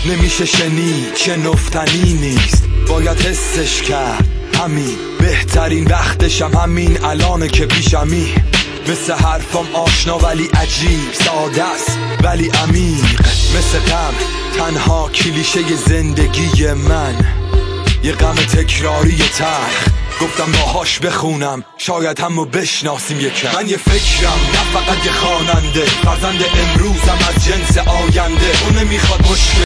نمیشه شنید چه نفتنی نیست، باید حسش کرد. همین بهترین وقتشم همین الانه که پیشمی. مثل حرفام آشنا ولی عجیب، ساده است ولی عمیق. مثل غم تنها کلیشه زندگی من، یه غم تکراری تلخ. گفتم باهاش بخونم شاید همو بشناسیم یکم. من یه فکرم نه فقط یه خواننده، فرزند امروزم از جنس آینده. اون نمیخواد مشکل